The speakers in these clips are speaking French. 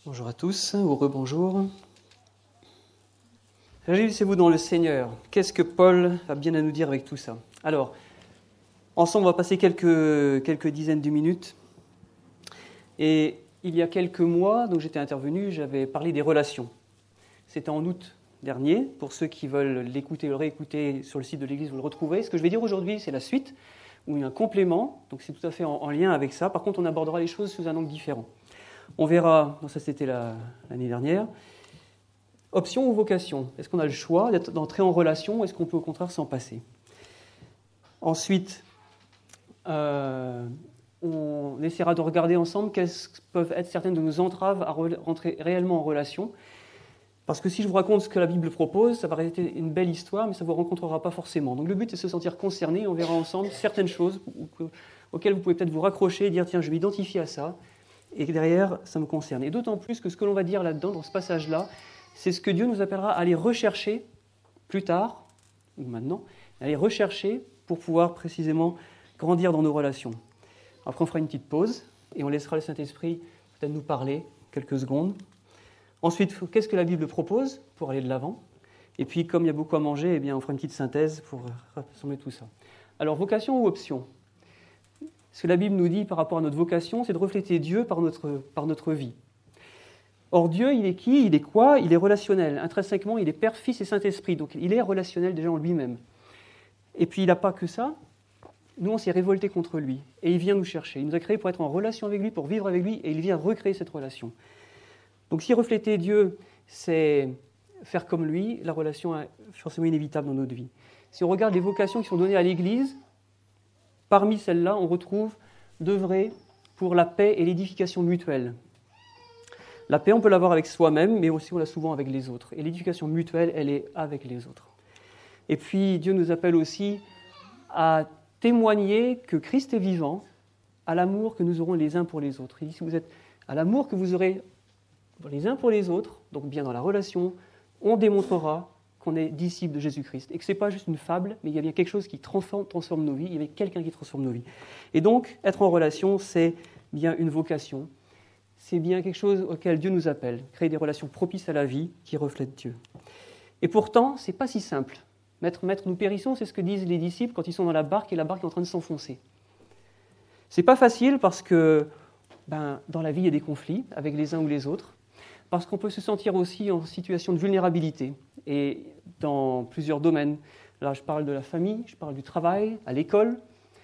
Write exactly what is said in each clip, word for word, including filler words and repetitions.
Bonjour à tous, ou rebonjour. Réjouissez-vous dans le Seigneur. Qu'est-ce que Paul a bien à nous dire avec tout ça? Alors, ensemble, on va passer quelques, quelques dizaines de minutes. Et il y a quelques mois, donc j'étais intervenu, j'avais parlé des relations. C'était en août dernier. Pour ceux qui veulent l'écouter, le réécouter sur le site de l'Église, vous le retrouvez. Ce que je vais dire aujourd'hui, c'est la suite, où il y a un complément. Donc c'est tout à fait en, en lien avec ça. Par contre, on abordera les choses sous un angle différent. On verra, bon, ça c'était la, l'année dernière, option ou vocation. Est-ce qu'on a le choix d'entrer en relation ou est-ce qu'on peut au contraire s'en passer? Ensuite, euh, on essaiera de regarder ensemble quelles peuvent être certaines de nos entraves à rentrer réellement en relation. Parce que si je vous raconte ce que la Bible propose, ça va rester une belle histoire, mais ça ne vous rencontrera pas forcément. Donc le but est de se sentir concerné, on verra ensemble certaines choses auxquelles vous pouvez peut-être vous raccrocher et dire tiens, je vais m'identifier à ça. Et derrière, ça me concerne. Et d'autant plus que ce que l'on va dire là-dedans, dans ce passage-là, c'est ce que Dieu nous appellera à aller rechercher plus tard, ou maintenant, à aller rechercher pour pouvoir précisément grandir dans nos relations. Après, on fera une petite pause et on laissera le Saint-Esprit peut-être nous parler quelques secondes. Ensuite, qu'est-ce que la Bible propose pour aller de l'avant? Et puis, comme il y a beaucoup à manger, eh bien, on fera une petite synthèse pour rassembler tout ça. Alors, vocation ou option? Ce que la Bible nous dit par rapport à notre vocation, c'est de refléter Dieu par notre, par notre vie. Or, Dieu, il est qui? Il est quoi? Il est relationnel. Intrinsèquement, il est Père, Fils et Saint-Esprit. Donc, il est relationnel déjà en lui-même. Et puis, il n'a pas que ça. Nous, on s'est révolté contre lui. Et il vient nous chercher. Il nous a créés pour être en relation avec lui, pour vivre avec lui, et il vient recréer cette relation. Donc, si refléter Dieu, c'est faire comme lui, la relation est forcément inévitable dans notre vie. Si on regarde les vocations qui sont données à l'Église, parmi celles-là, on retrouve d'œuvrer pour la paix et l'édification mutuelle. La paix, on peut l'avoir avec soi-même, mais aussi on l'a souvent avec les autres. Et l'édification mutuelle, elle est avec les autres. Et puis, Dieu nous appelle aussi à témoigner que Christ est vivant, à l'amour que nous aurons les uns pour les autres. Il dit, si vous êtes à l'amour que vous aurez les uns pour les autres, donc bien dans la relation, on démontrera qu'on est disciple de Jésus-Christ. Et que ce n'est pas juste une fable, mais il y a bien quelque chose qui transforme, transforme nos vies, il y a quelqu'un qui transforme nos vies. Et donc, être en relation, c'est bien une vocation, c'est bien quelque chose auquel Dieu nous appelle, créer des relations propices à la vie qui reflètent Dieu. Et pourtant, ce n'est pas si simple. Maître, maître, nous périssons, c'est ce que disent les disciples quand ils sont dans la barque et la barque est en train de s'enfoncer. Ce n'est pas facile parce que ben, dans la vie, il y a des conflits avec les uns ou les autres, parce qu'on peut se sentir aussi en situation de vulnérabilité, et dans plusieurs domaines. Là, je parle de la famille, je parle du travail, à l'école,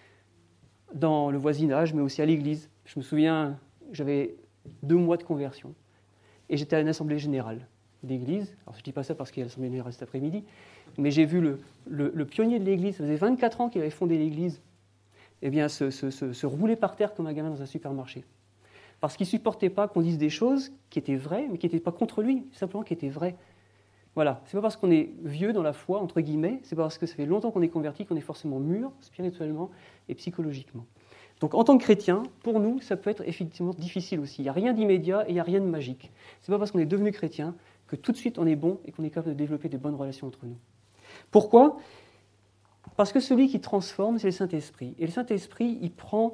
dans le voisinage, mais aussi à l'église. Je me souviens, j'avais deux mois de conversion, et j'étais à une assemblée générale d'église. Alors, je ne dis pas ça parce qu'il y a l'assemblée générale cet après-midi, mais j'ai vu le, le, le pionnier de l'église, ça faisait vingt-quatre ans qu'il avait fondé l'église, eh bien, se, se, se, se rouler par terre comme un gamin dans un supermarché. Parce qu'il ne supportait pas qu'on dise des choses qui étaient vraies, mais qui n'étaient pas contre lui, simplement qui étaient vraies. Voilà, c'est pas parce qu'on est vieux dans la foi, entre guillemets, c'est pas parce que ça fait longtemps qu'on est converti qu'on est forcément mûr, spirituellement et psychologiquement. Donc en tant que chrétien, pour nous, ça peut être effectivement difficile aussi. Il n'y a rien d'immédiat et il n'y a rien de magique. C'est pas parce qu'on est devenu chrétien que tout de suite on est bon et qu'on est capable de développer des bonnes relations entre nous. Pourquoi? Parce que celui qui transforme, c'est le Saint-Esprit. Et le Saint-Esprit, il prend...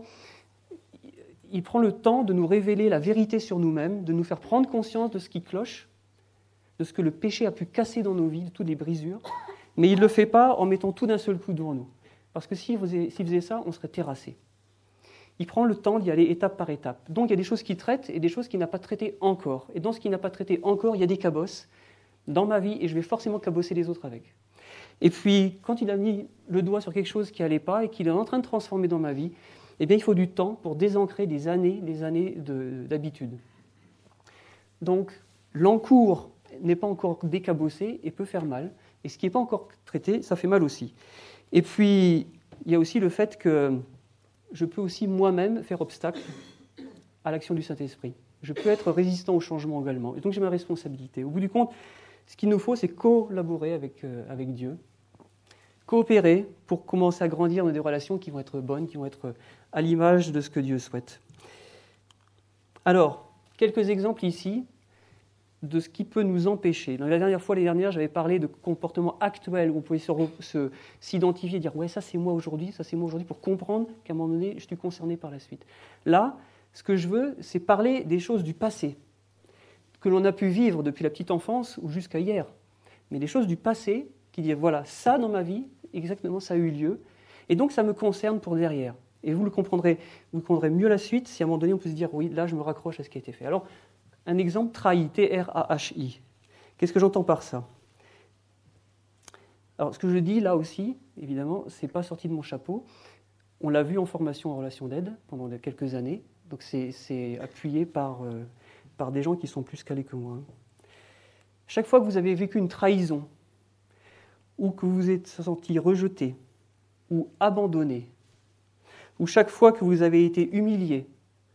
Il prend le temps de nous révéler la vérité sur nous-mêmes, de nous faire prendre conscience de ce qui cloche, de ce que le péché a pu casser dans nos vies, de toutes les brisures, mais il ne le fait pas en mettant tout d'un seul coup devant nous. Parce que s'il faisait, s'il faisait ça, on serait terrassé. Il prend le temps d'y aller étape par étape. Donc il y a des choses qu'il traite et des choses qu'il n'a pas traitées encore. Et dans ce qu'il n'a pas traité encore, il y a des cabosses dans ma vie et je vais forcément cabosser les autres avec. Et puis, quand il a mis le doigt sur quelque chose qui n'allait pas et qu'il est en train de transformer dans ma vie, eh bien, il faut du temps pour désancrer des années, des années de, d'habitude. Donc, l'encours n'est pas encore décabossé et peut faire mal. Et ce qui n'est pas encore traité, ça fait mal aussi. Et puis, il y a aussi le fait que je peux aussi moi-même faire obstacle à l'action du Saint-Esprit. Je peux être résistant au changement également. Et donc, j'ai ma responsabilité. Au bout du compte, ce qu'il nous faut, c'est collaborer avec, euh, avec Dieu, coopérer pour commencer à grandir dans des relations qui vont être bonnes, qui vont être à l'image de ce que Dieu souhaite. Alors, quelques exemples ici de ce qui peut nous empêcher. Dans la dernière fois, les dernières, j'avais parlé de comportements actuels où on pouvait se, se, s'identifier, dire « ouais, ça c'est moi aujourd'hui, ça c'est moi aujourd'hui » pour comprendre qu'à un moment donné, je suis concerné par la suite. Là, ce que je veux, c'est parler des choses du passé. que l'on a pu vivre depuis la petite enfance ou jusqu'à hier, mais des choses du passé qui disent, voilà, ça dans ma vie, exactement, ça a eu lieu, et donc ça me concerne pour derrière. Et vous le comprendrez, vous comprendrez mieux la suite si à un moment donné on peut se dire, oui, là je me raccroche à ce qui a été fait. Alors, un exemple, trahi, T R A H I. Qu'est-ce que j'entends par ça? Alors, ce que je dis là aussi, évidemment, c'est pas sorti de mon chapeau. On l'a vu en formation en relation d'aide pendant quelques années, donc c'est, c'est appuyé par, euh, par des gens qui sont plus calés que moi. Chaque fois que vous avez vécu une trahison, ou que vous vous êtes senti rejeté, ou abandonné, ou chaque fois que vous avez été humilié,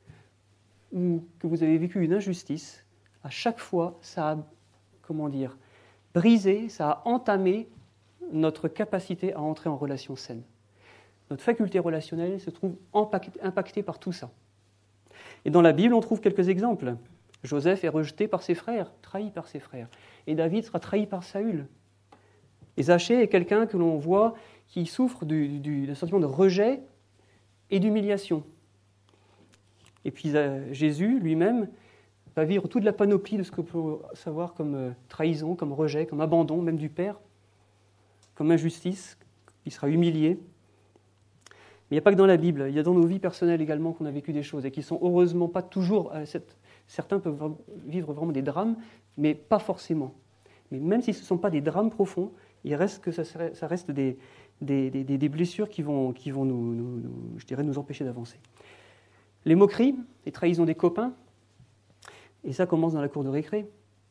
ou que vous avez vécu une injustice, à chaque fois, ça a, comment dire, brisé, ça a entamé notre capacité à entrer en relation saine. Notre faculté relationnelle se trouve impactée par tout ça. Et dans la Bible, on trouve quelques exemples. Joseph est rejeté par ses frères, trahi par ses frères. Et David sera trahi par Saül. Et Zachée est quelqu'un que l'on voit qui souffre du, du, d'un sentiment de rejet et d'humiliation. Et puis euh, Jésus lui-même va vivre toute la panoplie de ce que peut savoir comme euh, trahison, comme rejet, comme abandon, même du Père, comme injustice, il sera humilié. Mais il n'y a pas que dans la Bible, il y a dans nos vies personnelles également qu'on a vécu des choses et qui sont heureusement pas toujours... Euh, cette, certains peuvent vivre vraiment des drames, mais pas forcément. Mais même si ce ne sont pas des drames profonds, il reste que ça, serait, ça reste des, des, des, des blessures qui vont, qui vont nous, nous, nous, je dirais, nous empêcher d'avancer. Les moqueries, les trahisons des copains, et ça commence dans la cour de récré.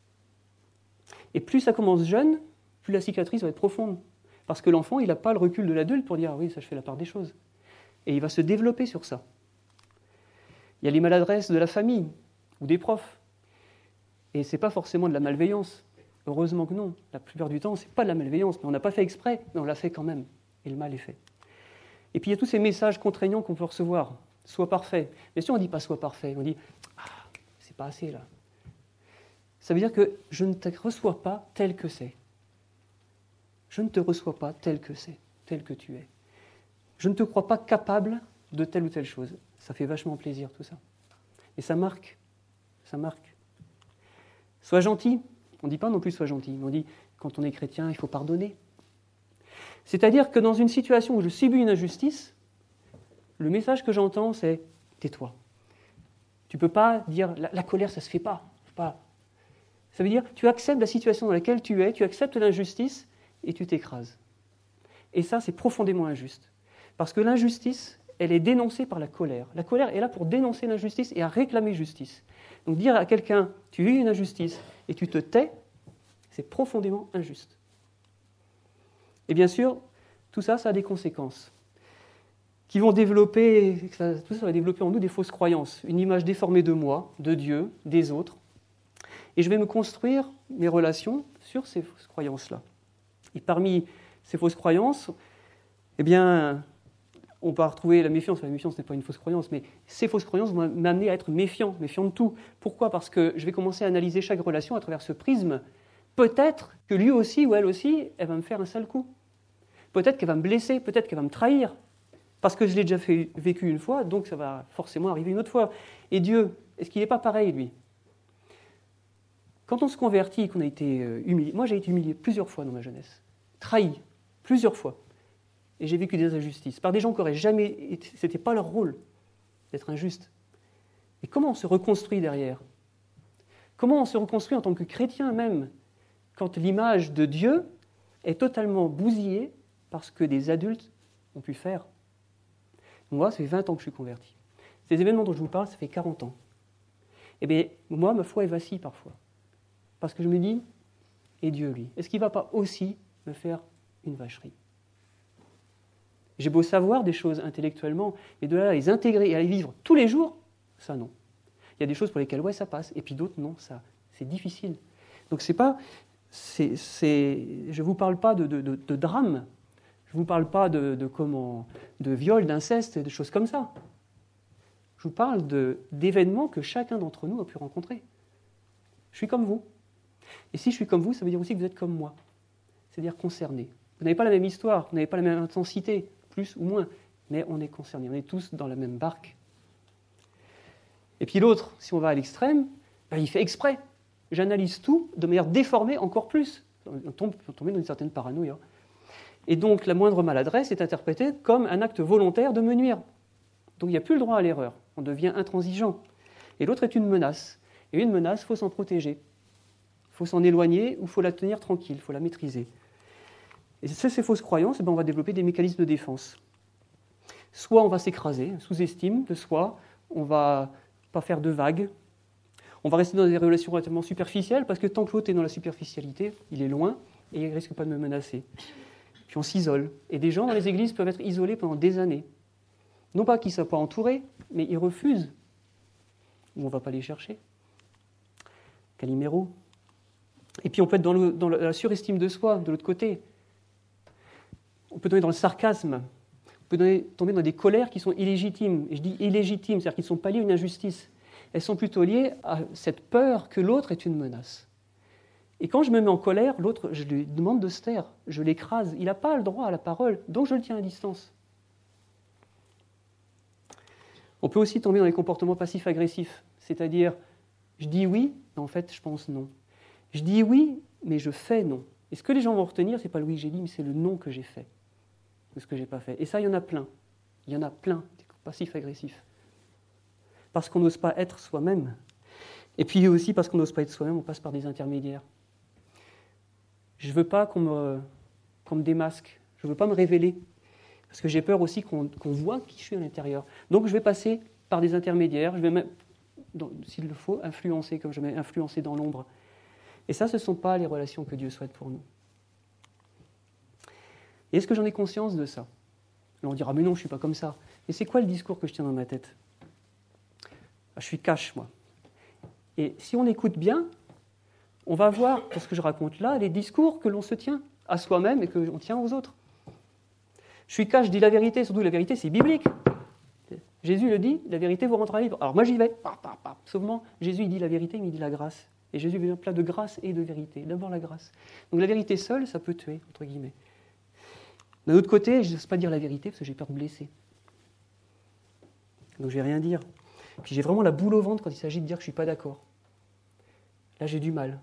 Et plus ça commence jeune, plus la cicatrice va être profonde. Parce que l'enfant, il n'a pas le recul de l'adulte pour dire « ah oui, ça je fais la part des choses ». Et il va se développer sur ça. Il y a les maladresses de la famille ou des profs. Et ce n'est pas forcément de la malveillance. Heureusement que non. La plupart du temps, ce n'est pas de la malveillance, mais on n'a pas fait exprès, mais on l'a fait quand même. Et le mal est fait. Et puis il y a tous ces messages contraignants qu'on peut recevoir. Sois parfait. Bien sûr, on ne dit pas sois parfait. On dit ah, c'est pas assez là. Ça veut dire que je ne te reçois pas tel que c'est. Je ne te reçois pas tel que c'est, tel que tu es. Je ne te crois pas capable de telle ou telle chose. Ça fait vachement plaisir tout ça. Et ça marque. Ça marque. Sois gentil. On ne dit pas non plus sois gentil. On dit quand on est chrétien, il faut pardonner. C'est-à-dire que dans une situation où je subis une injustice, le message que j'entends, c'est tais-toi. Tu ne peux pas dire la, la colère, ça ne se fait pas. pas. Ça veut dire tu acceptes la situation dans laquelle tu es, tu acceptes l'injustice et tu t'écrases. Et ça, c'est profondément injuste. Parce que l'injustice, elle est dénoncée par la colère. La colère est là pour dénoncer l'injustice et à réclamer justice. Donc dire à quelqu'un, tu vis une injustice et tu te tais, c'est profondément injuste. Et bien sûr, tout ça, ça a des conséquences qui vont développer, tout ça va développer en nous des fausses croyances, une image déformée de moi, de Dieu, des autres. Et je vais me construire mes relations sur ces fausses croyances-là. Et parmi ces fausses croyances, eh bien, on va retrouver la méfiance. La méfiance n'est pas une fausse croyance, mais ces fausses croyances vont m'amener à être méfiant, méfiant de tout. Pourquoi ? Parce que je vais commencer à analyser chaque relation à travers ce prisme. Peut-être que lui aussi ou elle aussi, elle va me faire un sale coup. Peut-être qu'elle va me blesser, peut-être qu'elle va me trahir. Parce que je l'ai déjà fait, vécu une fois, donc ça va forcément arriver une autre fois. Et Dieu, est-ce qu'il n'est pas pareil, lui ? Quand on se convertit, qu'on a été humilié, moi j'ai été humilié plusieurs fois dans ma jeunesse, trahi plusieurs fois, et j'ai vécu des injustices par des gens qui n'auraient jamais été, c'était pas leur rôle d'être injuste. Et comment on se reconstruit derrière ? Comment on se reconstruit en tant que chrétien même, quand l'image de Dieu est totalement bousillée par ce que des adultes ont pu faire ? Moi, ça fait vingt ans que je suis converti. Ces événements dont je vous parle, ça fait quarante ans. Eh bien, moi, ma foi est vacille parfois. Parce que je me dis, et Dieu, lui, est-ce qu'il ne va pas aussi me faire une vacherie ? J'ai beau savoir des choses intellectuellement, mais de là à les intégrer et à les vivre tous les jours, ça non. Il y a des choses pour lesquelles, ouais, ça passe, et puis d'autres, non, ça, c'est difficile. Donc c'est pas, c'est, c'est, je ne vous parle pas de, de, de, de drame, je ne vous parle pas de, de, comment, de viol, d'inceste, de choses comme ça. Je vous parle de, d'événements que chacun d'entre nous a pu rencontrer. Je suis comme vous. Et si je suis comme vous, ça veut dire aussi que vous êtes comme moi. C'est-à-dire concerné. Vous n'avez pas la même histoire, vous n'avez pas la même intensité, plus ou moins, mais on est concernés, on est tous dans la même barque. Et puis l'autre, si on va à l'extrême, ben il fait exprès. J'analyse tout de manière déformée encore plus. On tombe, on tombe dans une certaine paranoïa. Et donc, la moindre maladresse est interprétée comme un acte volontaire de me nuire. Donc, il n'y a plus le droit à l'erreur. On devient intransigeant. Et l'autre est une menace. Et une menace, il faut s'en protéger. Il faut s'en éloigner ou il faut la tenir tranquille, il faut la maîtriser. Et c'est ces fausses croyances, et bien on va développer des mécanismes de défense. Soit on va s'écraser, sous-estime de soi, on ne va pas faire de vagues, on va rester dans des relations relativement superficielles, parce que tant que l'autre est dans la superficialité, il est loin et il ne risque pas de me menacer. Puis on s'isole. Et des gens dans les églises peuvent être isolés pendant des années. Non pas qu'ils ne soient pas entourés, mais ils refusent. Ou on ne va pas les chercher. Calimero. Et puis on peut être dans, le, dans la surestime de soi, de l'autre côté. On peut tomber dans le sarcasme. On peut donner, tomber dans des colères qui sont illégitimes. Et je dis illégitimes, c'est-à-dire qu'ils ne sont pas liées à une injustice. Elles sont plutôt liées à cette peur que l'autre est une menace. Et quand je me mets en colère, l'autre, je lui demande de se taire, je l'écrase. Il n'a pas le droit à la parole, donc je le tiens à distance. On peut aussi tomber dans les comportements passifs-agressifs, c'est-à-dire, je dis oui, mais en fait, je pense non. Je dis oui, mais je fais non. Et ce que les gens vont retenir, ce n'est pas le oui que j'ai dit, mais c'est le non que j'ai fait, de ce que je n'ai pas fait. Et ça, il y en a plein. Il y en a plein, des passifs-agressifs. Parce qu'on n'ose pas être soi-même. Et puis aussi, parce qu'on n'ose pas être soi-même, on passe par des intermédiaires. Je ne veux pas qu'on me, qu'on me démasque. Je ne veux pas me révéler. Parce que j'ai peur aussi qu'on, qu'on voit qui je suis à l'intérieur. Donc je vais passer par des intermédiaires. Je vais même, s'il le faut, influencer, comme je vais influencer dans l'ombre. Et ça, ce ne sont pas les relations que Dieu souhaite pour nous. Et est-ce que j'en ai conscience de ça ? Et on dira, mais non, je ne suis pas comme ça. Et c'est quoi le discours que je tiens dans ma tête ? Je suis cash, moi. Et si on écoute bien, on va voir, pour ce que je raconte là, les discours que l'on se tient à soi-même et que l'on tient aux autres. Je suis cash, je dis la vérité, surtout la vérité, c'est biblique. Jésus le dit, la vérité vous rendra libre. Alors moi j'y vais. Sauf Jésus il dit la vérité, mais il dit la grâce. Et Jésus vient plein de grâce et de vérité. D'abord la grâce. Donc la vérité seule, ça peut tuer, entre guillemets. D'un autre côté, je n'ose pas dire la vérité parce que j'ai peur de blesser. Donc je ne vais rien dire. Puis j'ai vraiment la boule au ventre quand il s'agit de dire que je ne suis pas d'accord. Là, j'ai du mal.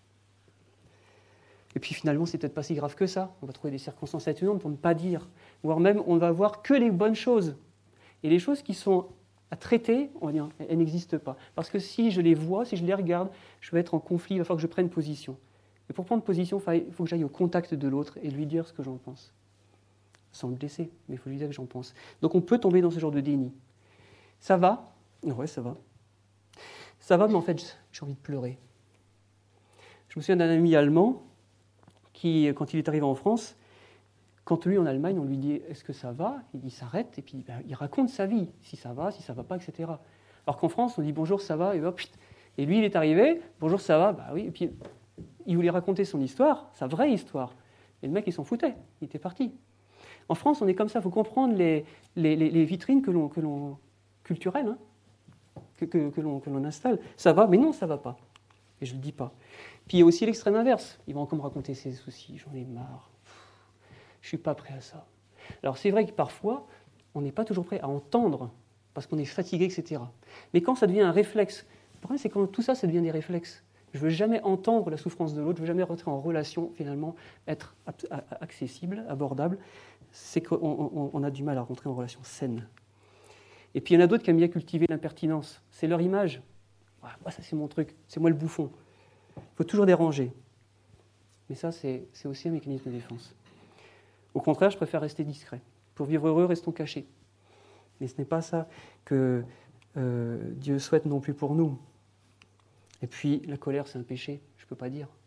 Et puis finalement, c'est peut-être pas si grave que ça. On va trouver des circonstances atténuantes pour ne pas dire. Voire même, on va voir que les bonnes choses. Et les choses qui sont à traiter, on va dire, elles n'existent pas. Parce que si je les vois, si je les regarde, je vais être en conflit, il va falloir que je prenne position. Et pour prendre position, il faut que j'aille au contact de l'autre et lui dire ce que j'en pense. Sans le blesser, mais il faut lui dire que j'en pense. Donc on peut tomber dans ce genre de déni. Ça va ? Ouais, ça va. Ça va, mais en fait, j'ai envie de pleurer. Je me souviens d'un ami allemand qui, quand il est arrivé en France, quand lui, en Allemagne, on lui dit « Est-ce que ça va ?» Il s'arrête et puis ben, il raconte sa vie, si ça va, si ça ne va pas, et cetera. Alors qu'en France, on dit « Bonjour, ça va ?» et, hop, et lui, il est arrivé « Bonjour, ça va ?» Bah oui, et puis il voulait raconter son histoire, sa vraie histoire. Et le mec, il s'en foutait, il était parti. En France, on est comme ça, il faut comprendre les, les, les, les vitrines que l'on, que l'on, culturelles hein, que, que, que, l'on, que l'on installe. Ça va, mais non, ça ne va pas. Et je ne le dis pas. Puis il y a aussi l'extrême inverse. Ils vont encore me raconter ses soucis, j'en ai marre. Je ne suis pas prêt à ça. Alors c'est vrai que parfois, on n'est pas toujours prêt à entendre, parce qu'on est fatigué, et cetera. Mais quand ça devient un réflexe, le problème c'est quand tout ça, ça devient des réflexes. Je ne veux jamais entendre la souffrance de l'autre, je ne veux jamais rentrer en relation, finalement, être accessible, abordable. C'est qu'on on, on a du mal à rentrer en relation saine. Et puis il y en a d'autres qui aiment bien cultiver l'impertinence. C'est leur image. Ah, moi, ça c'est mon truc, c'est moi le bouffon. Il faut toujours déranger. Mais ça, c'est, c'est aussi un mécanisme de défense. Au contraire, je préfère rester discret. Pour vivre heureux, restons cachés. Mais ce n'est pas ça que euh, Dieu souhaite non plus pour nous. Et puis, la colère, c'est un péché, je ne peux pas dire.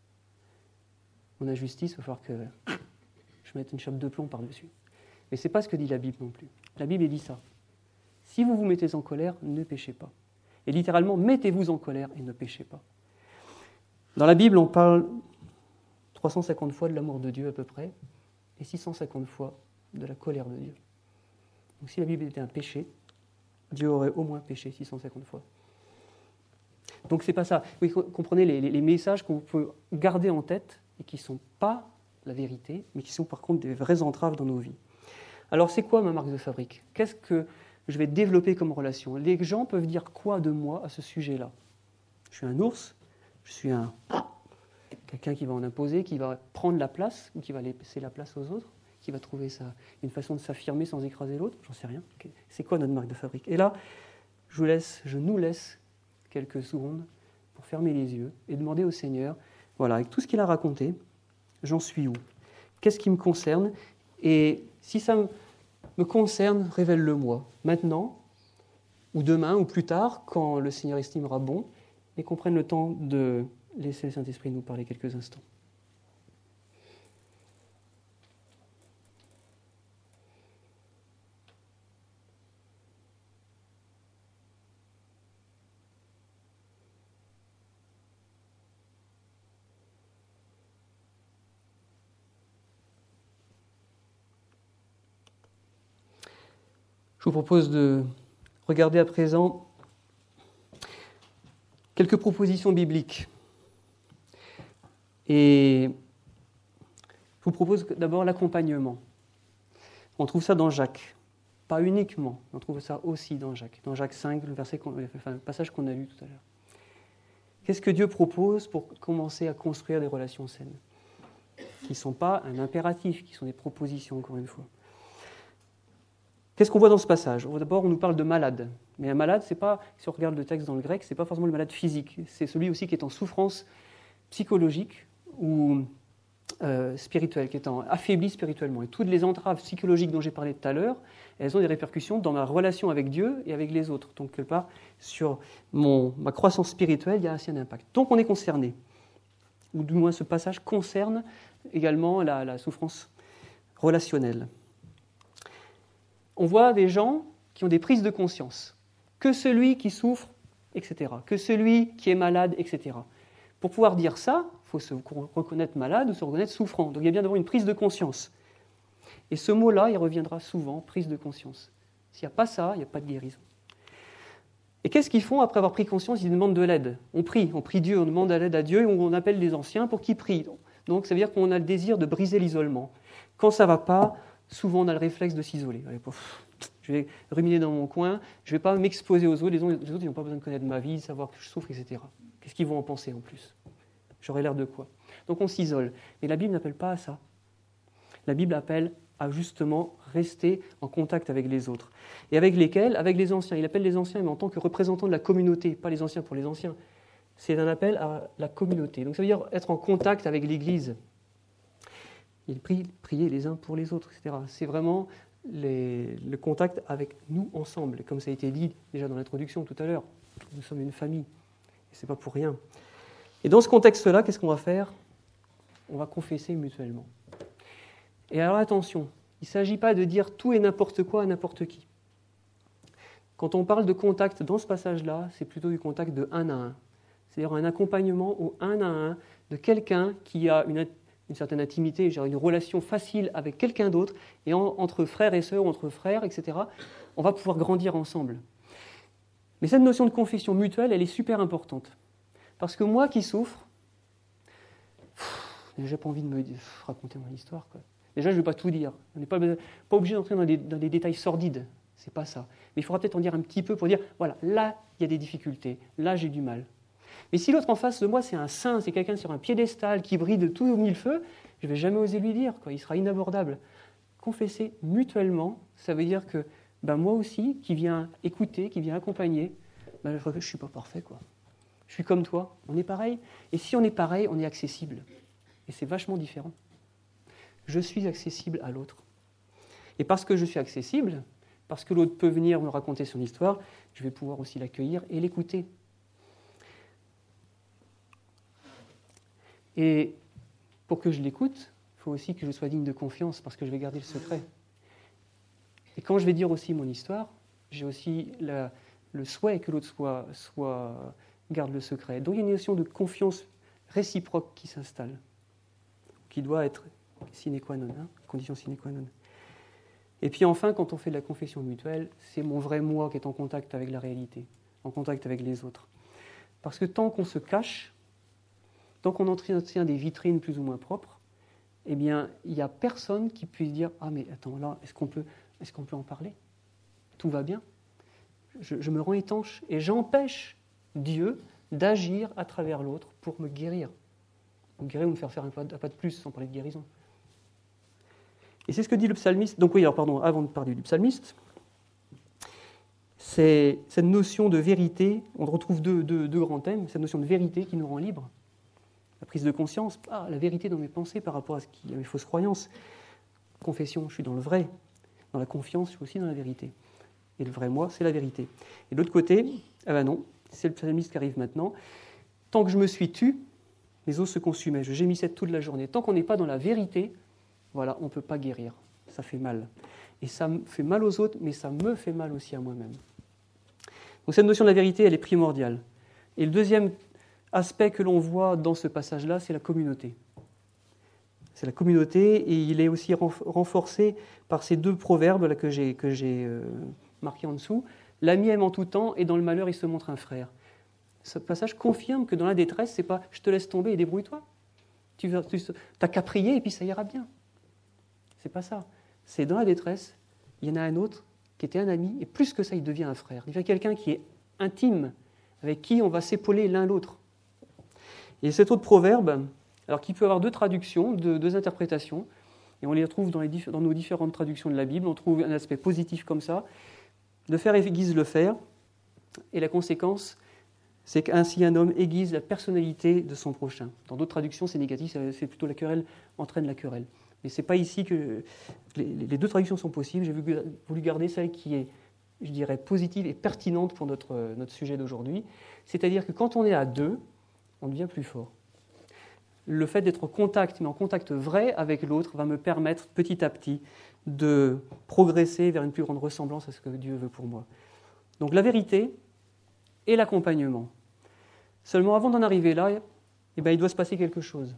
Mon injustice, il va falloir que je mette une chape de plomb par-dessus. Mais ce n'est pas ce que dit la Bible non plus. La Bible dit ça. Si vous vous mettez en colère, ne péchez pas. Et littéralement, mettez-vous en colère et ne péchez pas. Dans la Bible, on parle trois cent cinquante fois de l'amour de Dieu à peu près, et six cent cinquante fois de la colère de Dieu. Donc si la Bible était un péché, Dieu aurait au moins péché six cent cinquante fois. Donc c'est pas ça. Oui, comprenez les, les messages qu'on peut garder en tête et qui ne sont pas la vérité, mais qui sont par contre des vraies entraves dans nos vies. Alors c'est quoi ma marque de fabrique ? Qu'est-ce que je vais développer comme relation ? Les gens peuvent dire quoi de moi à ce sujet-là ? Je suis un ours ? Je Je suis un quelqu'un qui va en imposer, qui va prendre la place, ou qui va laisser la place aux autres, qui va trouver ça, une façon de s'affirmer sans écraser l'autre, j'en sais rien. C'est quoi notre marque de fabrique? Et là, je vous laisse, je nous laisse quelques secondes pour fermer les yeux et demander au Seigneur, voilà, avec tout ce qu'il a raconté, j'en suis où? Qu'est-ce qui me concerne? Et si ça me concerne, révèle-le-moi, maintenant, ou demain, ou plus tard, quand le Seigneur estimera bon, et qu'on prenne le temps de laisser le Saint-Esprit nous parler quelques instants. Je vous propose de regarder à présent quelques propositions bibliques. Et je vous propose d'abord l'accompagnement. On trouve ça dans Jacques. Pas uniquement, on trouve ça aussi dans Jacques. Dans Jacques cinq, le, verset qu'on, enfin, le passage qu'on a lu tout à l'heure. Qu'est-ce que Dieu propose pour commencer à construire des relations saines? Qui ne sont pas un impératif, qui sont des propositions, encore une fois. Qu'est-ce qu'on voit dans ce passage? D'abord, on nous parle de malade. Mais un malade, c'est pas, si on regarde le texte dans le grec, c'est pas forcément le malade physique. C'est celui aussi qui est en souffrance psychologique ou euh, spirituelle, qui est en affaibli spirituellement. Et toutes les entraves psychologiques dont j'ai parlé tout à l'heure, elles ont des répercussions dans ma relation avec Dieu et avec les autres. Donc, quelque part, sur mon, ma croissance spirituelle, il y a ainsi un impact. Donc, on est concerné. Ou du moins, ce passage concerne également la, la souffrance relationnelle. On voit des gens qui ont des prises de conscience, que celui qui souffre, et cetera, que celui qui est malade, et cetera. Pour pouvoir dire ça, il faut se reconnaître malade ou se reconnaître souffrant. Donc il y a bien d'avoir une prise de conscience. Et ce mot-là, il reviendra souvent, prise de conscience. S'il n'y a pas ça, il n'y a pas de guérison. Et qu'est-ce qu'ils font après avoir pris conscience? Ils demandent de l'aide. On prie, on prie Dieu, on demande de l'aide à Dieu, et on appelle les anciens pour qu'ils prient. Donc ça veut dire qu'on a le désir de briser l'isolement. Quand ça ne va pas, souvent on a le réflexe de s'isoler. Allez, pouf, je vais ruminer dans mon coin, je ne vais pas m'exposer aux autres, les autres ils n'ont pas besoin de connaître ma vie, de savoir que je souffre, et cetera. Qu'est-ce qu'ils vont en penser en plus? J'aurais l'air de quoi? Donc on s'isole. Mais la Bible n'appelle pas à ça. La Bible appelle à justement rester en contact avec les autres. Et avec lesquels? Avec les anciens. Il appelle les anciens, mais en tant que représentants de la communauté, pas les anciens pour les anciens. C'est un appel à la communauté. Donc ça veut dire être en contact avec l'Église. Il prie, prier les uns pour les autres, et cetera. C'est vraiment les, le contact avec nous ensemble. Et comme ça a été dit déjà dans l'introduction tout à l'heure, nous sommes une famille. Et ce n'est pas pour rien. Et dans ce contexte-là, qu'est-ce qu'on va faire? On va confesser mutuellement. Et alors attention, il ne s'agit pas de dire tout et n'importe quoi à n'importe qui. Quand on parle de contact dans ce passage-là, c'est plutôt du contact de un à un. C'est-à-dire un accompagnement au un à un de quelqu'un qui a une, une certaine intimité, genre une relation facile avec quelqu'un d'autre, et en, entre frères et sœurs, entre frères, et cetera, on va pouvoir grandir ensemble. Mais cette notion de confession mutuelle, elle est super importante. Parce que moi qui souffre, j'ai pas envie de me pff, raconter mon histoire, quoi. Déjà, je ne vais pas tout dire. On n'est pas, pas obligé d'entrer dans les, dans les détails sordides. C'est pas ça. Mais il faudra peut-être en dire un petit peu pour dire, voilà, là, il y a des difficultés. Là, j'ai du mal. Mais si l'autre en face de moi, c'est un saint, c'est quelqu'un sur un piédestal qui brille de tout au mille feux, je ne vais jamais oser lui dire, quoi. Il sera inabordable. Confesser mutuellement, ça veut dire que ben, moi aussi, qui viens écouter, qui viens accompagner, ben, je ne suis pas parfait, quoi. Je suis comme toi, on est pareil. Et si on est pareil, on est accessible. Et c'est vachement différent. Je suis accessible à l'autre. Et parce que je suis accessible, parce que l'autre peut venir me raconter son histoire, je vais pouvoir aussi l'accueillir et l'écouter. Et pour que je l'écoute, il faut aussi que je sois digne de confiance, parce que je vais garder le secret. Et quand je vais dire aussi mon histoire, j'ai aussi la, le souhait que l'autre soit, soit, garde le secret. Donc il y a une notion de confiance réciproque qui s'installe, qui doit être sine qua non, hein, condition sine qua non. Et puis enfin, quand on fait de la confession mutuelle, c'est mon vrai moi qui est en contact avec la réalité, en contact avec les autres. Parce que tant qu'on se cache, tant qu'on entretient des vitrines plus ou moins propres, eh bien, il n'y a personne qui puisse dire « Ah, mais attends, là, est-ce qu'on peut, est-ce qu'on peut en parler? Tout va bien. Je, je me rends étanche et j'empêche Dieu d'agir à travers l'autre pour me guérir. Me guérir ou me faire faire un pas, un pas de plus, sans parler de guérison. Et c'est ce que dit le psalmiste. Donc oui, alors pardon, avant de parler du psalmiste, c'est cette notion de vérité, on retrouve deux, deux, deux grands thèmes, cette notion de vérité qui nous rend libres, la prise de conscience, ah, la vérité dans mes pensées par rapport à, ce qui, à mes fausses croyances. Confession, je suis dans le vrai. Dans la confiance, je suis aussi dans la vérité. Et le vrai moi, c'est la vérité. Et de l'autre côté, ah ben non, c'est le psalmiste qui arrive maintenant. Tant que je me suis tu, mes os se consumaient, je gémissais toute la journée. Tant qu'on n'est pas dans la vérité, voilà, on ne peut pas guérir. Ça fait mal. Et ça me fait mal aux autres, mais ça me fait mal aussi à moi-même. Donc cette notion de la vérité, elle est primordiale. Et le deuxième aspect que l'on voit dans ce passage-là, c'est la communauté. C'est la communauté, et il est aussi renforcé par ces deux proverbes là, que j'ai, que j'ai euh, marqués en dessous. L'ami aime en tout temps, et dans le malheur, il se montre un frère. Ce passage confirme que dans la détresse, c'est pas « je te laisse tomber et débrouille-toi ». Tu n'as qu'à prier et puis ça ira bien. C'est pas ça. C'est dans la détresse, il y en a un autre qui était un ami, et plus que ça, il devient un frère. Il devient quelqu'un qui est intime, avec qui on va s'épauler l'un l'autre. Et cet autre proverbe, alors qui peut avoir deux traductions, deux, deux interprétations, et on les retrouve dans, les, dans nos différentes traductions de la Bible, on trouve un aspect positif comme ça, le faire aiguise le faire, et la conséquence, c'est qu'ainsi un homme aiguise la personnalité de son prochain. Dans d'autres traductions, c'est négatif, c'est plutôt la querelle entraîne la querelle. Mais ce n'est pas ici que... Les, les deux traductions sont possibles, j'ai voulu garder celle qui est, je dirais, positive et pertinente pour notre, notre sujet d'aujourd'hui. C'est-à-dire que quand on est à deux, on devient plus fort. Le fait d'être en contact, mais en contact vrai avec l'autre, va me permettre petit à petit de progresser vers une plus grande ressemblance à ce que Dieu veut pour moi. Donc la vérité et l'accompagnement. Seulement avant d'en arriver là, eh bien, il doit se passer quelque chose.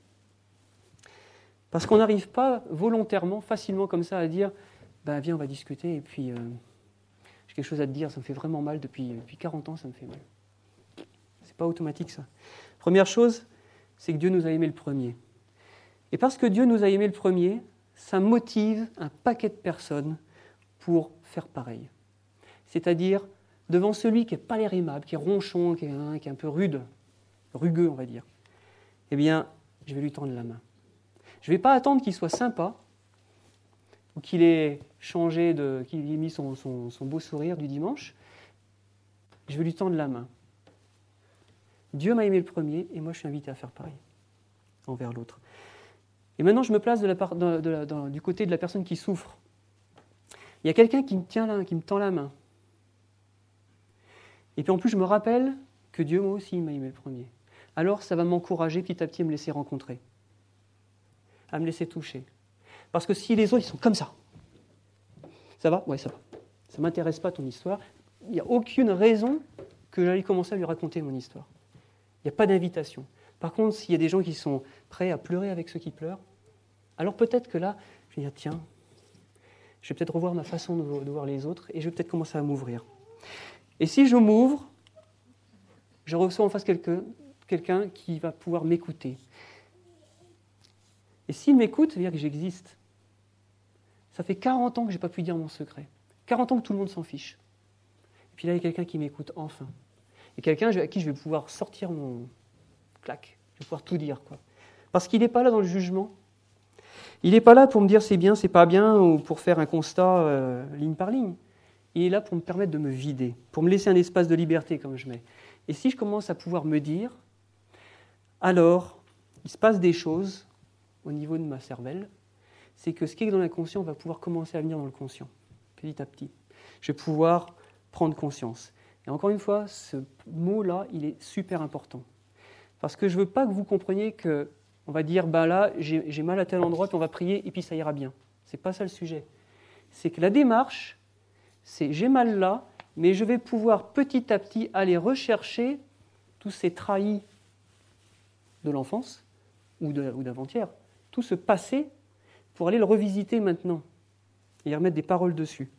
Parce qu'on n'arrive pas volontairement, facilement comme ça à dire ben, « viens, on va discuter et puis euh, j'ai quelque chose à te dire, ça me fait vraiment mal, depuis, depuis quarante ans, ça me fait mal. » C'est pas automatique ça. Première chose, c'est que Dieu nous a aimés le premier. Et parce que Dieu nous a aimés le premier, ça motive un paquet de personnes pour faire pareil. C'est-à-dire, devant celui qui n'est pas l'air aimable, qui est ronchon, qui est, hein, qui est un peu rude, rugueux on va dire, eh bien, je vais lui tendre la main. Je ne vais pas attendre qu'il soit sympa, ou qu'il ait changé, de, qu'il ait mis son, son, son beau sourire du dimanche. Je vais lui tendre la main. Dieu m'a aimé le premier, et moi je suis invité à faire pareil, envers l'autre. Et maintenant je me place de la part, de, de, de, du côté de la personne qui souffre. Il y a quelqu'un qui me tient là, qui me tend la main. Et puis en plus je me rappelle que Dieu moi aussi m'a aimé le premier. Alors ça va m'encourager petit à petit à me laisser rencontrer, à me laisser toucher. Parce que si les autres ils sont comme ça, ça va ? Ouais, ça va. Ça ne m'intéresse pas ton histoire. Il n'y a aucune raison que j'aille commencer à lui raconter mon histoire. Il n'y a pas d'invitation. Par contre, s'il y a des gens qui sont prêts à pleurer avec ceux qui pleurent, alors peut-être que là, je vais dire, tiens, je vais peut-être revoir ma façon de, de voir les autres et je vais peut-être commencer à m'ouvrir. Et si je m'ouvre, je reçois en face quelqu'un, quelqu'un qui va pouvoir m'écouter. Et s'il m'écoute, ça veut dire que j'existe. Ça fait quarante ans que je n'ai pas pu dire mon secret. quarante ans que tout le monde s'en fiche. Et puis là, il y a quelqu'un qui m'écoute enfin. Et quelqu'un à qui je vais pouvoir sortir mon claque. Je vais pouvoir tout dire, quoi. Parce qu'il n'est pas là dans le jugement. Il n'est pas là pour me dire c'est bien, c'est pas bien, ou pour faire un constat euh, ligne par ligne. Il est là pour me permettre de me vider, pour me laisser un espace de liberté, comme je mets. Et si je commence à pouvoir me dire, alors, il se passe des choses au niveau de ma cervelle, c'est que ce qui est dans l'inconscient va pouvoir commencer à venir dans le conscient, petit à petit. Je vais pouvoir prendre conscience. Et encore une fois, ce mot-là, il est super important. Parce que je ne veux pas que vous compreniez que, on va dire, ben là, j'ai, j'ai mal à tel endroit, puis on va prier, et puis ça ira bien. Ce n'est pas ça le sujet. C'est que la démarche, c'est j'ai mal là, mais je vais pouvoir petit à petit aller rechercher tous ces trahis de l'enfance, ou, de, ou d'avant-hier, tout ce passé, pour aller le revisiter maintenant, et y remettre des paroles dessus.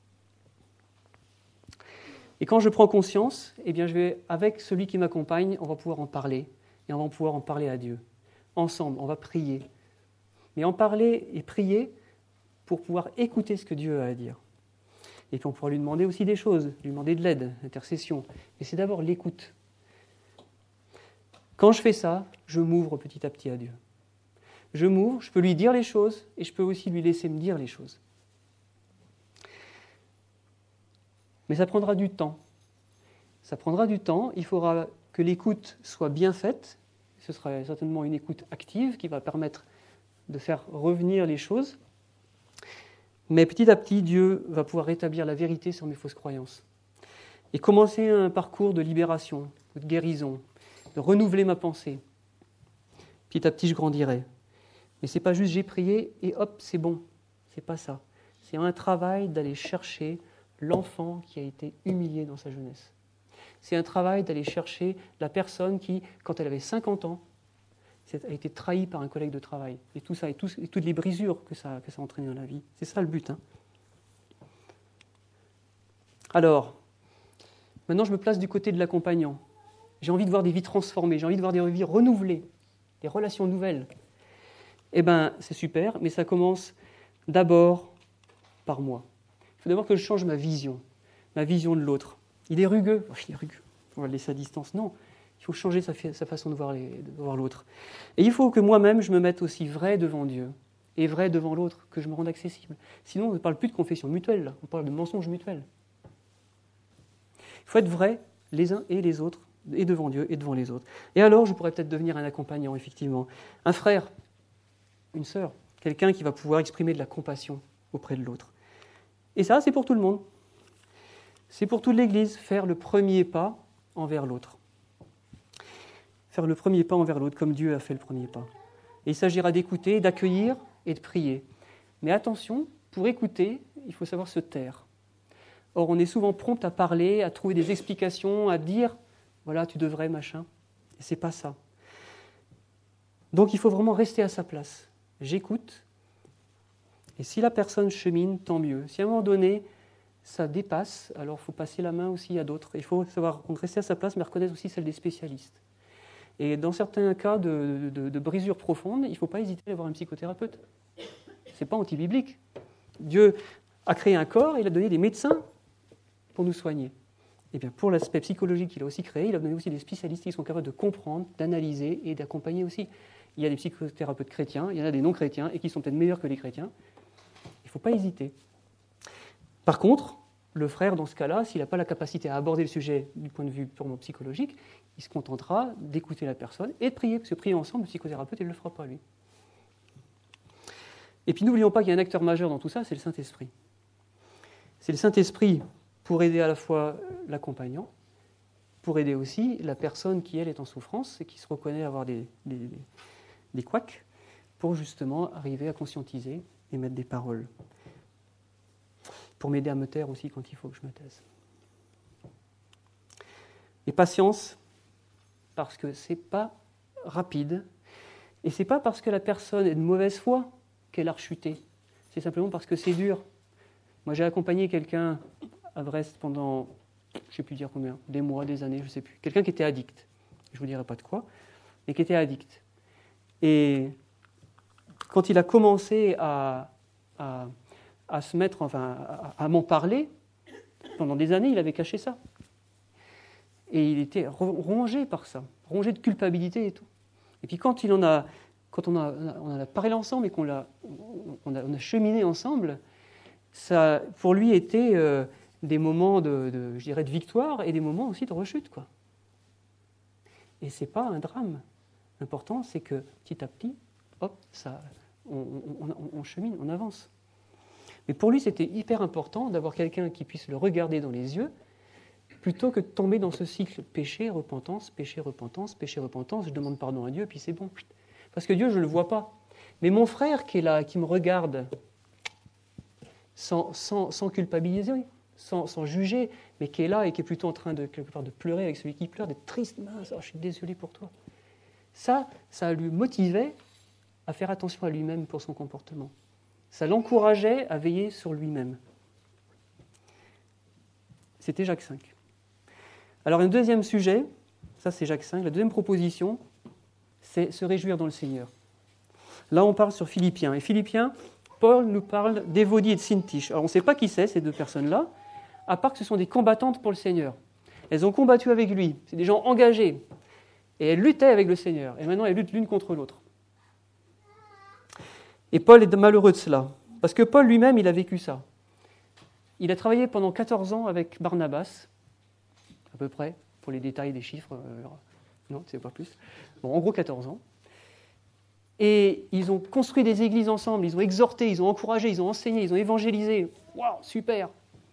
Et quand je prends conscience, eh bien je vais, avec celui qui m'accompagne, on va pouvoir en parler, et on va pouvoir en parler à Dieu. Ensemble, on va prier. Mais en parler et prier pour pouvoir écouter ce que Dieu a à dire. Et puis on pourra lui demander aussi des choses, lui demander de l'aide, l'intercession. Mais c'est d'abord l'écoute. Quand je fais ça, je m'ouvre petit à petit à Dieu. Je m'ouvre, je peux lui dire les choses et je peux aussi lui laisser me dire les choses. Mais ça prendra du temps. Ça prendra du temps, il faudra que l'écoute soit bien faite. Ce sera certainement une écoute active qui va permettre de faire revenir les choses. Mais petit à petit, Dieu va pouvoir rétablir la vérité sur mes fausses croyances. Et commencer un parcours de libération, de guérison, de renouveler ma pensée. Petit à petit, je grandirai. Mais ce n'est pas juste j'ai prié et hop, c'est bon. Ce n'est pas ça. C'est un travail d'aller chercher l'enfant qui a été humilié dans sa jeunesse. C'est un travail d'aller chercher la personne qui, quand elle avait cinquante ans, a été trahie par un collègue de travail. Et tout ça, et, tout, et toutes les brisures que ça, que ça a entraîné dans la vie. C'est ça le but. Hein. Alors, maintenant je me place du côté de l'accompagnant. J'ai envie de voir des vies transformées, j'ai envie de voir des vies renouvelées, des relations nouvelles. Eh bien, c'est super, mais ça commence d'abord par moi. Il faut d'abord que je change ma vision, ma vision de l'autre. Il est rugueux, oh, il est rugueux, on va le laisser à distance. Non, il faut changer sa, sa façon de voir, les, de voir l'autre. Et il faut que moi-même, je me mette aussi vrai devant Dieu et vrai devant l'autre, que je me rende accessible. Sinon, on ne parle plus de confession mutuelle, là. On parle de mensonge mutuel. Il faut être vrai les uns et les autres, et devant Dieu et devant les autres. Et alors, je pourrais peut-être devenir un accompagnant, effectivement. Un frère, une sœur, quelqu'un qui va pouvoir exprimer de la compassion auprès de l'autre. Et ça, c'est pour tout le monde. C'est pour toute l'Église, faire le premier pas envers l'autre. Faire le premier pas envers l'autre, comme Dieu a fait le premier pas. Et il s'agira d'écouter, d'accueillir et de prier. Mais attention, pour écouter, il faut savoir se taire. Or, on est souvent prompt à parler, à trouver des explications, à dire « voilà, tu devrais, machin ». Et c'est pas ça. Donc, il faut vraiment rester à sa place. J'écoute. Et si la personne chemine, tant mieux. Si à un moment donné, ça dépasse, alors il faut passer la main aussi à d'autres. Il faut savoir rester à sa place, mais reconnaître aussi celle des spécialistes. Et dans certains cas de, de, de brisure profonde, il ne faut pas hésiter à aller voir un psychothérapeute. Ce n'est pas anti-biblique. Dieu a créé un corps et il a donné des médecins pour nous soigner. Et bien pour l'aspect psychologique qu'il a aussi créé, il a donné aussi des spécialistes qui sont capables de comprendre, d'analyser et d'accompagner aussi. Il y a des psychothérapeutes chrétiens, il y en a des non-chrétiens et qui sont peut-être meilleurs que les chrétiens. Il ne faut pas hésiter. Par contre, le frère, dans ce cas-là, s'il n'a pas la capacité à aborder le sujet du point de vue purement psychologique, il se contentera d'écouter la personne et de prier, parce que prier ensemble, le psychothérapeute, il ne le fera pas, lui. Et puis n'oublions pas qu'il y a un acteur majeur dans tout ça, c'est le Saint-Esprit. C'est le Saint-Esprit pour aider à la fois l'accompagnant, pour aider aussi la personne qui, elle, est en souffrance et qui se reconnaît avoir des, des, des couacs, pour justement arriver à conscientiser et mettre des paroles. Pour m'aider à me taire aussi quand il faut que je me taise. Et patience, parce que c'est pas rapide, et c'est pas parce que la personne est de mauvaise foi qu'elle a rechuté. C'est simplement parce que c'est dur. Moi, j'ai accompagné quelqu'un à Brest pendant, je ne sais plus dire combien, des mois, des années, je ne sais plus. Quelqu'un qui était addict. Je ne vous dirai pas de quoi, mais qui était addict. Et quand il a commencé à, à, à se mettre, enfin, à, à m'en parler, pendant des années, il avait caché ça. Et il était rongé par ça, rongé de culpabilité et tout. Et puis quand, il en a, quand on, a, on en a parlé ensemble et qu'on l'a, on a, on a cheminé ensemble, ça, pour lui, était euh, des moments de, de, je dirais, de victoire et des moments aussi de rechute, quoi. Et ce n'est pas un drame. L'important, c'est que petit à petit, hop, ça, on, on, on, on chemine, on avance. Mais pour lui, c'était hyper important d'avoir quelqu'un qui puisse le regarder dans les yeux, plutôt que de tomber dans ce cycle péché, repentance, péché, repentance, péché, repentance, je demande pardon à Dieu, puis c'est bon. Parce que Dieu, je ne le vois pas. Mais mon frère qui est là, qui me regarde, sans, sans, sans culpabiliser, sans, sans juger, mais qui est là et qui est plutôt en train de, quelque part, de pleurer avec celui qui pleure, d'être triste, mince, oh, je suis désolé pour toi. Ça, ça lui motivait à faire attention à lui-même pour son comportement. Ça l'encourageait à veiller sur lui-même. C'était Jacques cinq. Alors, un deuxième sujet, ça c'est Jacques cinq, la deuxième proposition, c'est se réjouir dans le Seigneur. Là, on parle sur Philippiens. Et Philippiens, Paul nous parle d'Évodie et de Syntyche. Alors, on ne sait pas qui c'est, ces deux personnes-là, à part que ce sont des combattantes pour le Seigneur. Elles ont combattu avec lui. C'est des gens engagés. Et elles luttaient avec le Seigneur. Et maintenant, elles luttent l'une contre l'autre. Et Paul est malheureux de cela. Parce que Paul lui-même, il a vécu ça. Il a travaillé pendant quatorze ans avec Barnabas, à peu près, pour les détails des chiffres. Euh, non, c'est pas plus. Bon, en gros, quatorze ans. Et ils ont construit des églises ensemble, ils ont exhorté, ils ont encouragé, ils ont enseigné, ils ont évangélisé. Waouh, super!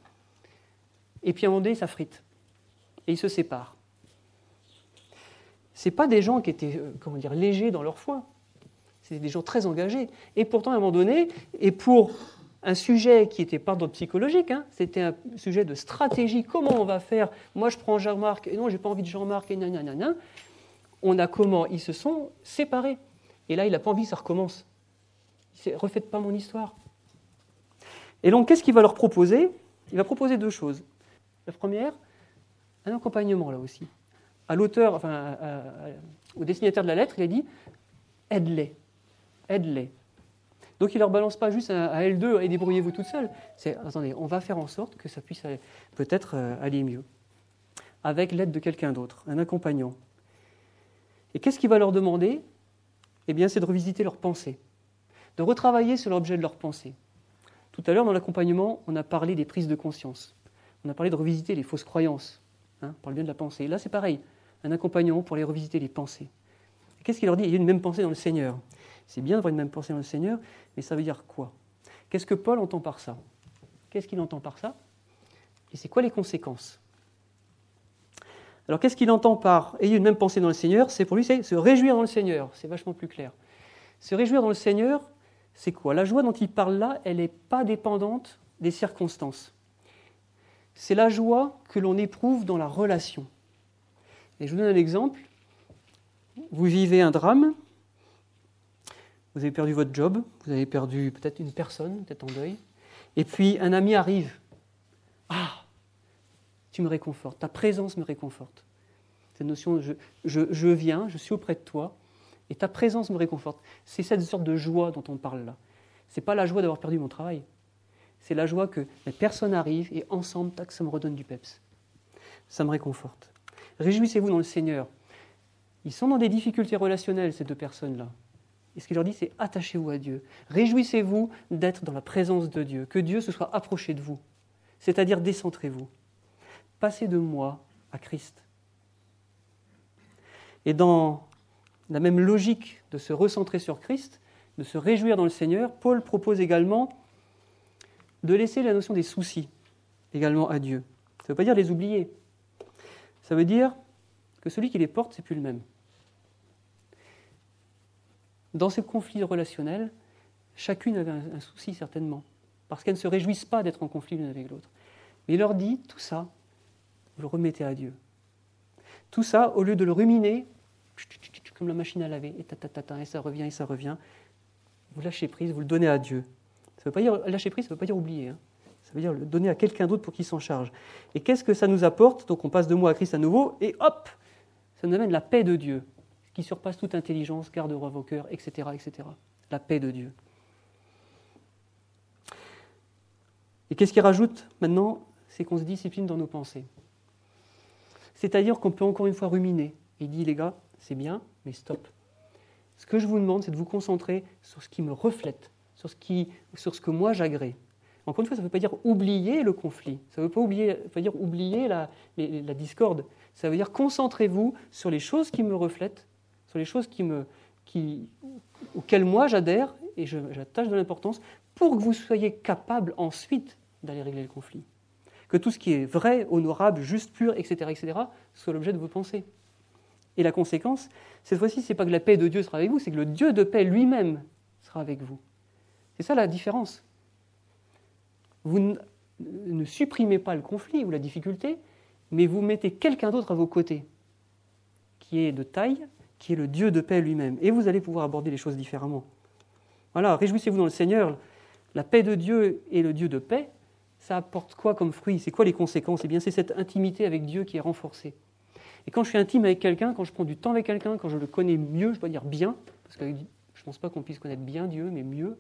Et puis à un moment donné, ça frite. Et ils se séparent. Ce n'est pas des gens qui étaient, euh, comment dire, légers dans leur foi. C'était des gens très engagés. Et pourtant, à un moment donné, et pour un sujet qui n'était pas d'ordre psychologique, hein, c'était un sujet de stratégie, comment on va faire? Moi, je prends Jean-Marc, et non, je n'ai pas envie de Jean-Marc, et nanana. On a comment? Ils se sont séparés. Et là, il n'a pas envie que ça recommence. Il ne refaites pas mon histoire. Et donc, qu'est-ce qu'il va leur proposer? Il va proposer deux choses. La première, un accompagnement, là aussi. À l'auteur, enfin, à, à, à, au destinataire de la lettre, il a dit « aide-les, aide-les ». Donc, il ne leur balance pas juste à, à L deux et débrouillez-vous toute seule. C'est « attendez, on va faire en sorte que ça puisse aller, peut-être euh, aller mieux ». Avec l'aide de quelqu'un d'autre, un accompagnant. Et qu'est-ce qu'il va leur demander? Eh bien, c'est de revisiter leurs pensées, de retravailler sur l'objet de leurs pensées. Tout à l'heure, dans l'accompagnement, on a parlé des prises de conscience. On a parlé de revisiter les fausses croyances, hein, par le bien de la pensée. Là, c'est pareil, un accompagnement pour les revisiter les pensées. Et qu'est-ce qu'il leur dit? Il y a une même pensée dans le Seigneur. C'est bien d'avoir une même pensée dans le Seigneur, mais ça veut dire quoi? Qu'est-ce que Paul entend par ça? Qu'est-ce qu'il entend par ça? Et c'est quoi les conséquences? Alors, qu'est-ce qu'il entend par « ayez une même pensée dans le Seigneur » C'est pour lui, c'est se réjouir dans le Seigneur. C'est vachement plus clair. Se réjouir dans le Seigneur, c'est quoi? La joie dont il parle là, elle n'est pas dépendante des circonstances. C'est la joie que l'on éprouve dans la relation. Et je vous donne un exemple. Vous vivez un drame, vous avez perdu votre job, vous avez perdu peut-être une personne, peut-être en deuil, et puis un ami arrive. Ah, tu me réconfortes, ta présence me réconforte. Cette notion, je, je, je viens, je suis auprès de toi, et ta présence me réconforte. C'est cette sorte de joie dont on parle là. Ce n'est pas la joie d'avoir perdu mon travail. C'est la joie que la personne arrive et ensemble, tac, ça me redonne du peps. Ça me réconforte. Réjouissez-vous dans le Seigneur. Ils sont dans des difficultés relationnelles, ces deux personnes-là. Et ce qu'il leur dit, c'est attachez-vous à Dieu. Réjouissez-vous d'être dans la présence de Dieu, que Dieu se soit approché de vous. C'est-à-dire décentrez-vous. Passez de moi à Christ. Et dans la même logique de se recentrer sur Christ, de se réjouir dans le Seigneur, Paul propose également de laisser la notion des soucis également à Dieu. Ça ne veut pas dire les oublier. Ça veut dire que celui qui les porte, c'est plus le même. Dans ce conflit relationnel, chacune avait un, un souci certainement, parce qu'elles ne se réjouissent pas d'être en conflit l'une avec l'autre. Mais il leur dit, tout ça, vous le remettez à Dieu. Tout ça, au lieu de le ruminer, comme la machine à laver, et, tatatata, et ça revient, et ça revient, vous lâchez prise, vous le donnez à Dieu. Ça veut pas dire, lâcher prise, ça ne veut pas dire oublier. Hein. Ça veut dire le donner à quelqu'un d'autre pour qu'il s'en charge. Et qu'est-ce que ça nous apporte? Donc on passe de moi à Christ à nouveau, et hop, ça nous amène la paix de Dieu, qui surpasse toute intelligence, gardera vos cœurs, et cetera, et cetera. La paix de Dieu. Et qu'est-ce qu'il rajoute maintenant? C'est qu'on se discipline dans nos pensées. C'est-à-dire qu'on peut encore une fois ruminer. Il dit, les gars, c'est bien, mais stop. Ce que je vous demande, c'est de vous concentrer sur ce qui me reflète, sur ce, qui, sur ce que moi j'agrée. Encore une fois, ça ne veut pas dire oublier le conflit, ça ne veut pas, oublier, pas dire oublier la, la discorde. Ça veut dire concentrez-vous sur les choses qui me reflètent, sur les choses qui me, qui, auxquelles moi j'adhère et je, j'attache de l'importance pour que vous soyez capable ensuite d'aller régler le conflit. Que tout ce qui est vrai, honorable, juste, pur, et cetera, et cetera, soit l'objet de vos pensées. Et la conséquence, cette fois-ci, ce n'est pas que la paix de Dieu sera avec vous, c'est que le Dieu de paix lui-même sera avec vous. C'est ça la différence. Vous ne, ne supprimez pas le conflit ou la difficulté, mais vous mettez quelqu'un d'autre à vos côtés, qui est de taille, qui est le Dieu de paix lui-même. Et vous allez pouvoir aborder les choses différemment. Voilà, réjouissez-vous dans le Seigneur. La paix de Dieu et le Dieu de paix, ça apporte quoi comme fruit? C'est quoi les conséquences? Eh bien, c'est cette intimité avec Dieu qui est renforcée. Et quand je suis intime avec quelqu'un, quand je prends du temps avec quelqu'un, quand je le connais mieux, je dois dire bien, parce que je ne pense pas qu'on puisse connaître bien Dieu, mais mieux,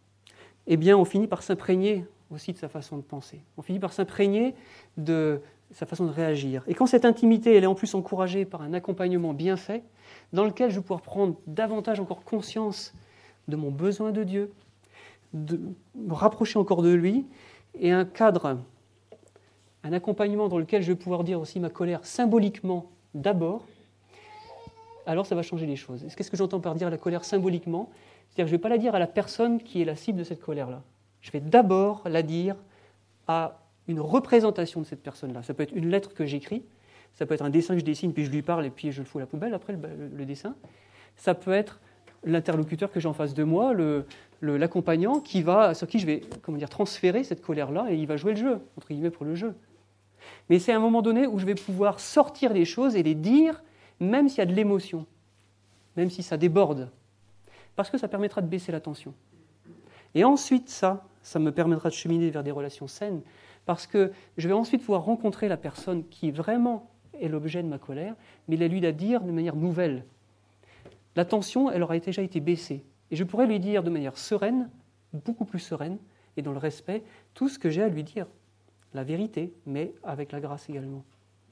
eh bien, on finit par s'imprégner aussi de sa façon de penser. On finit par s'imprégner de, sa façon de réagir. Et quand cette intimité, elle est en plus encouragée par un accompagnement bien fait, dans lequel je vais pouvoir prendre davantage encore conscience de mon besoin de Dieu, de me rapprocher encore de lui, et un cadre, un accompagnement dans lequel je vais pouvoir dire aussi ma colère symboliquement d'abord, alors ça va changer les choses. Qu'est-ce que j'entends par dire la colère symboliquement ? C'est-à-dire que je ne vais pas la dire à la personne qui est la cible de cette colère-là. Je vais d'abord la dire à une représentation de cette personne-là. Ça peut être une lettre que j'écris, ça peut être un dessin que je dessine, puis je lui parle, et puis je le fous à la poubelle après le, le, le dessin. Ça peut être l'interlocuteur que j'ai en face de moi, le, le, l'accompagnant, qui va, sur qui je vais comment dire, transférer cette colère-là, et il va jouer le jeu, entre guillemets, pour le jeu. Mais c'est à un moment donné où je vais pouvoir sortir les choses et les dire, même s'il y a de l'émotion, même si ça déborde, parce que ça permettra de baisser la tension. Et ensuite, ça, ça me permettra de cheminer vers des relations saines, parce que je vais ensuite pouvoir rencontrer la personne qui vraiment est l'objet de ma colère, mais la lui la dire de manière nouvelle. La tension, elle aura déjà été baissée. Et je pourrais lui dire de manière sereine, beaucoup plus sereine, et dans le respect, tout ce que j'ai à lui dire. La vérité, mais avec la grâce également.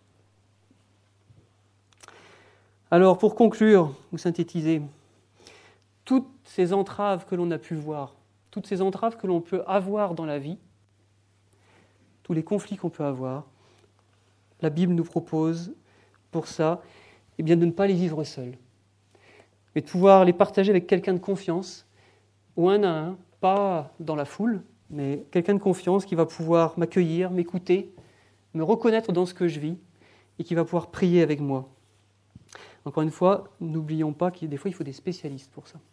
Alors, pour conclure ou synthétiser, toutes ces entraves que l'on a pu voir, toutes ces entraves que l'on peut avoir dans la vie, tous les conflits qu'on peut avoir, la Bible nous propose, pour ça, eh bien, de ne pas les vivre seuls, mais de pouvoir les partager avec quelqu'un de confiance, ou un à un, pas dans la foule, mais quelqu'un de confiance qui va pouvoir m'accueillir, m'écouter, me reconnaître dans ce que je vis, et qui va pouvoir prier avec moi. Encore une fois, n'oublions pas qu'il des fois, il faut des spécialistes pour ça.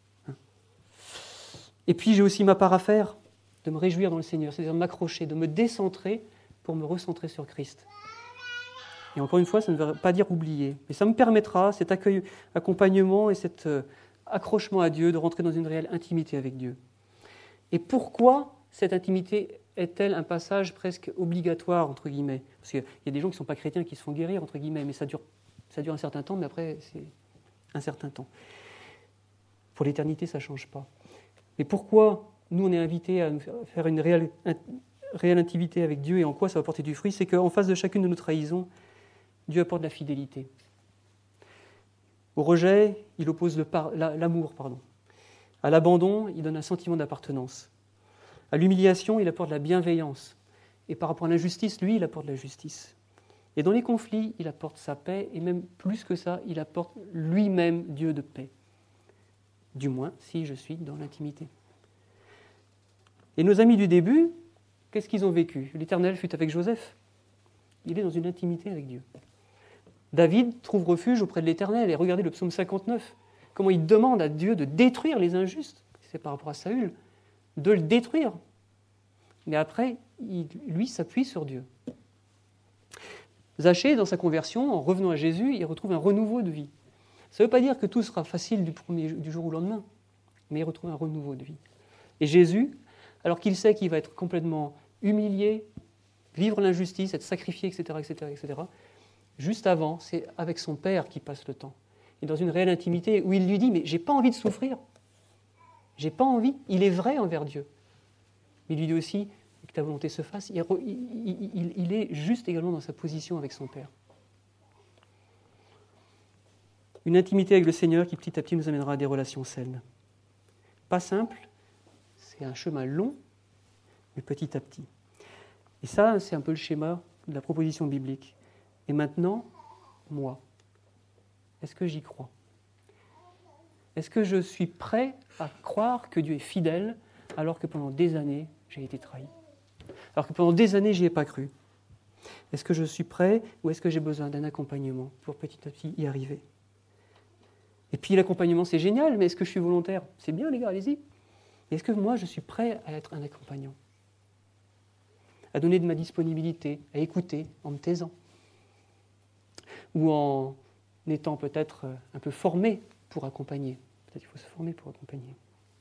Et puis, j'ai aussi ma part à faire, de me réjouir dans le Seigneur, c'est-à-dire de m'accrocher, de me décentrer pour me recentrer sur Christ. Et encore une fois, ça ne veut pas dire oublier, mais ça me permettra, cet accueil, accompagnement et cet euh, accrochement à Dieu, de rentrer dans une réelle intimité avec Dieu. Et pourquoi cette intimité est-elle un passage presque obligatoire, entre guillemets ? Parce qu'il y a des gens qui ne sont pas chrétiens qui se font guérir, entre guillemets, mais ça dure, ça dure un certain temps, mais après, c'est un certain temps. Pour l'éternité, ça ne change pas. Mais pourquoi nous, on est invités à faire une réelle, réelle intimité avec Dieu et en quoi ça va porter du fruit ? C'est qu'en face de chacune de nos trahisons, Dieu apporte la fidélité. Au rejet, il oppose le par, la, l'amour. Pardon. À l'abandon, il donne un sentiment d'appartenance. À l'humiliation, il apporte la bienveillance. Et par rapport à l'injustice, lui, il apporte la justice. Et dans les conflits, il apporte sa paix, et même plus que ça, il apporte lui-même Dieu de paix. Du moins, si je suis dans l'intimité. Et nos amis du début, qu'est-ce qu'ils ont vécu ? L'Éternel fut avec Joseph. Il est dans une intimité avec Dieu. David trouve refuge auprès de l'Éternel. Et regardez le psaume cinquante-neuf. Comment il demande à Dieu de détruire les injustes. C'est par rapport à Saül. De le détruire. Mais après, il, lui s'appuie sur Dieu. Zachée, dans sa conversion, en revenant à Jésus, il retrouve un renouveau de vie. Ça ne veut pas dire que tout sera facile du, premier, du jour au lendemain, mais il retrouve un renouveau de vie. Et Jésus, alors qu'il sait qu'il va être complètement humilié, vivre l'injustice, être sacrifié, et cetera, et cetera, et cetera, juste avant, c'est avec son Père qu'il passe le temps. Et dans une réelle intimité où il lui dit « Mais j'ai pas envie de souffrir. J'ai pas envie. » Il est vrai envers Dieu. Mais il lui dit aussi « Que ta volonté se fasse. » Il, il, il, il est juste également dans sa position avec son Père. Une intimité avec le Seigneur qui petit à petit nous amènera à des relations saines. Pas simple, c'est un chemin long, mais petit à petit. Et ça, c'est un peu le schéma de la proposition biblique. Et maintenant, moi, est-ce que j'y crois ? Est-ce que je suis prêt à croire que Dieu est fidèle alors que pendant des années, j'ai été trahi ? Alors que pendant des années, j'y ai pas cru ? Est-ce que je suis prêt ou est-ce que j'ai besoin d'un accompagnement pour petit à petit y arriver ? Et puis l'accompagnement, c'est génial, mais est-ce que je suis volontaire ? C'est bien les gars, allez-y. Est-ce que moi, je suis prêt à être un accompagnant ? À donner de ma disponibilité, à écouter en me taisant. Ou en étant peut-être un peu formé pour accompagner. Peut-être qu'il faut se former pour accompagner.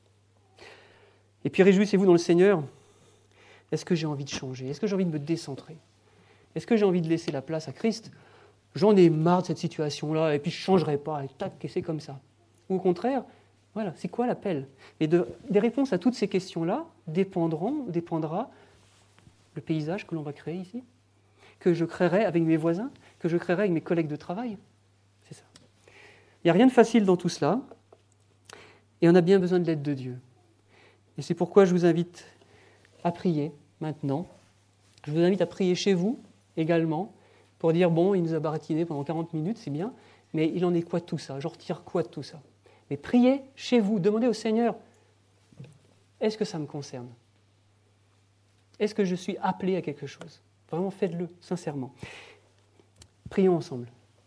Et puis réjouissez-vous dans le Seigneur. Est-ce que j'ai envie de changer ? Est-ce que j'ai envie de me décentrer ? Est-ce que j'ai envie de laisser la place à Christ ? J'en ai marre de cette situation-là, et puis je ne changerai pas, et tac, et c'est comme ça. Ou au contraire, voilà, c'est quoi l'appel ? Et de, des réponses à toutes ces questions-là dépendront, dépendra le paysage que l'on va créer ici. que je créerai avec mes voisins, que je créerai avec mes collègues de travail. C'est ça. Il n'y a rien de facile dans tout cela, et on a bien besoin de l'aide de Dieu. Et c'est pourquoi je vous invite à prier maintenant. Je vous invite à prier chez vous également, pour dire, bon, il nous a baratiné pendant quarante minutes, c'est bien, mais il en est quoi de tout ça? Je retire quoi de tout ça? Mais priez chez vous, demandez au Seigneur, est-ce que ça me concerne? Est-ce que je suis appelé à quelque chose? Vraiment, faites-le, sincèrement. Prions ensemble.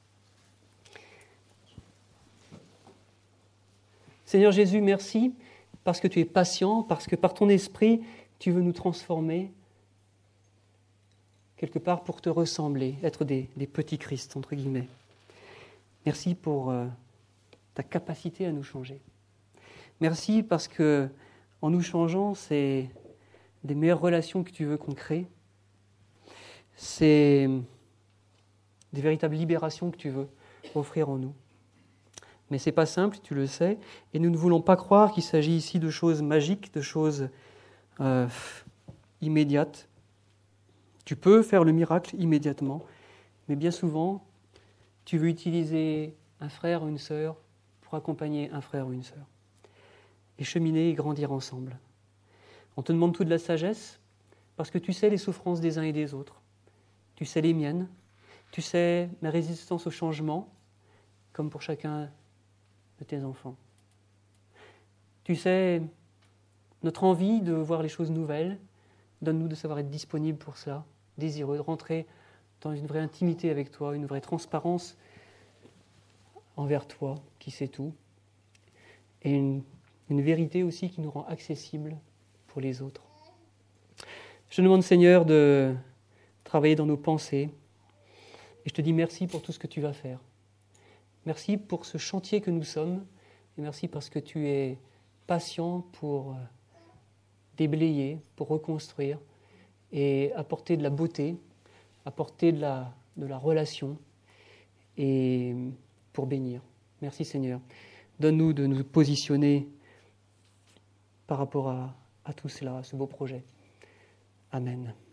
Seigneur Jésus, merci parce que tu es patient, parce que par ton esprit, tu veux nous transformer quelque part pour te ressembler, être des, des petits Christ, entre guillemets. Merci pour euh, ta capacité à nous changer. Merci parce que en nous changeant, c'est des meilleures relations que tu veux qu'on crée. C'est des véritables libérations que tu veux offrir en nous. Mais ce n'est pas simple, tu le sais, et nous ne voulons pas croire qu'il s'agit ici de choses magiques, de choses euh, immédiates. Tu peux faire le miracle immédiatement, mais bien souvent, tu veux utiliser un frère ou une sœur pour accompagner un frère ou une sœur. Et cheminer et grandir ensemble. On te demande toute la sagesse, parce que tu sais les souffrances des uns et des autres. Tu sais les miennes, tu sais ma résistance au changement, comme pour chacun de tes enfants. Tu sais notre envie de voir les choses nouvelles. Donne-nous de savoir être disponible pour cela, désireux de rentrer dans une vraie intimité avec toi, une vraie transparence envers toi, qui sais tout, et une, une vérité aussi qui nous rend accessibles pour les autres. Je te demande, Seigneur, de travailler dans nos pensées, et je te dis merci pour tout ce que tu vas faire. Merci pour ce chantier que nous sommes, et merci parce que tu es patient pour déblayer, pour reconstruire, et apporter de la beauté, apporter de la, de la relation, et pour bénir. Merci Seigneur. Donne-nous de nous positionner par rapport à, à tout cela, à ce beau projet. Amen.